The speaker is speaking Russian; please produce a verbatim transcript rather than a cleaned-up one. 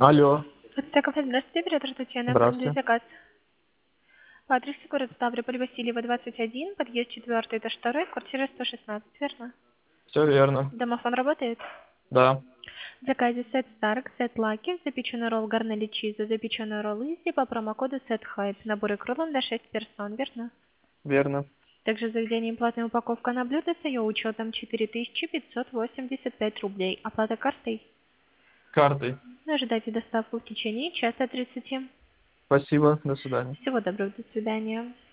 Алло, Так, здравствуйте, оператор Татьяна, оформляю здравствуйте. заказ. По адресу город Ставрополь, Васильева, двадцать один, подъезд четвёртый, этаж второй, квартира сто шестнадцать, верно? Все верно. Домофон работает? Да, В заказе сет Старк, сет Лаки, запеченный ролл Гарнели Чиза, запеченный ролл Изи по промокоду сет Хайп. Наборы крылом на шесть персон, верно? верно. Также за заведением платная упаковка на блюдо с ее учетом четыре тысячи пятьсот восемьдесят пять рублей. Оплата картой? Картой. Ожидайте доставку в течение часа тридцати. Спасибо, до свидания. Всего доброго, до свидания.